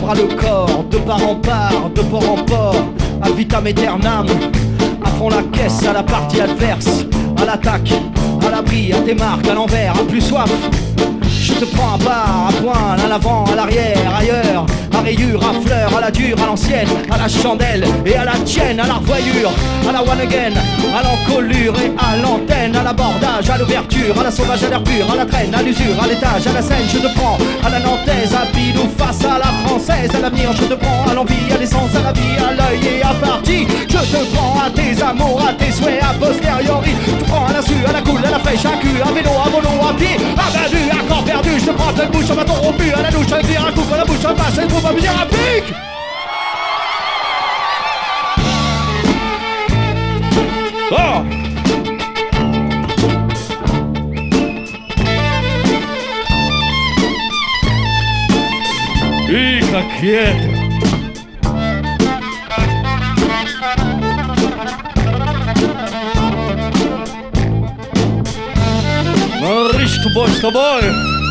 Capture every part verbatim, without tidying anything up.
bras le corps, de part en part, de port en port, ad vitam aeternam, à fond la caisse, à la partie adverse, à l'attaque, à l'abri, à tes marques, à l'envers, à plus soif. Je te prends à part, à poil, à l'avant, à l'arrière, ailleurs, à rayure, à fleur, à la dure, à l'ancienne, à la chandelle et à la tienne, à la revoyure, à la one again, à l'encolure et à l'antenne, à l'abordage, à l'ouverture, à la sauvage, à l'air pur, à la traîne, à l'usure, à l'étage, à la scène. Je te prends à la nantaise, à pile ou face à la française, à l'avenir. Je te prends à l'envie, à l'essence, à la vie, à l'œil et à partie. Je te prends à tes amours, à tes souhaits, à posteriori. Je te prends à l'insu, à la coule, à la fraîche, à cul, à vélo, à volo, à pied, à battu, à corps perdu. Je te prends à pleine bouche, à bâton rompu, à la douche, à le dire, à coupe, à la bouche, à passe, à trouve, à venir, à pique. Oh! И как это! Мариш, с тобой, с тобой!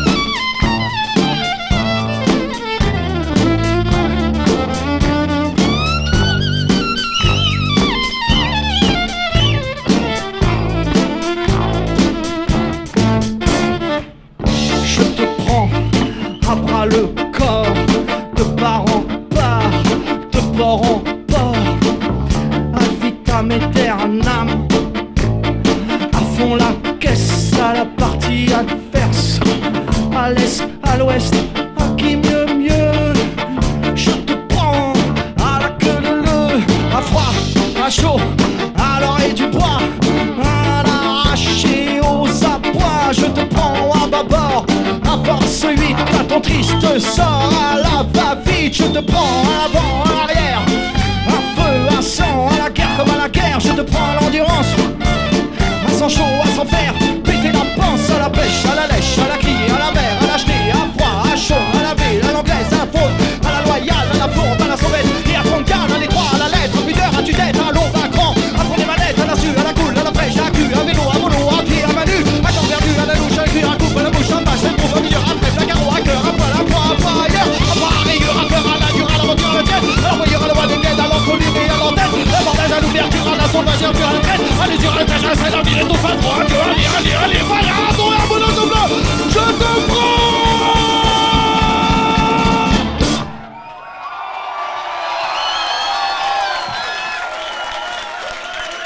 Je te prends à bras le corps, de part en part, de port en port, ad vitam aeternam, à fond la caisse, à la partie adverse, à l'est, à l'ouest, à qui mieux mieux. Je te prends à la queue de le, à froid, à chaud, à l'oreille du bois, à l'arraché aux abois. Je te prends à bâbord, à force huit, à ton triste sort, à la va-vite. Je te prends à l'avant, à l'arrière, à feu, à sang, à la guerre comme à la guerre. Je te prends à l'endurance, à sang chaud, à sang faire, péter la panse, à la pêche, à la lèche, à la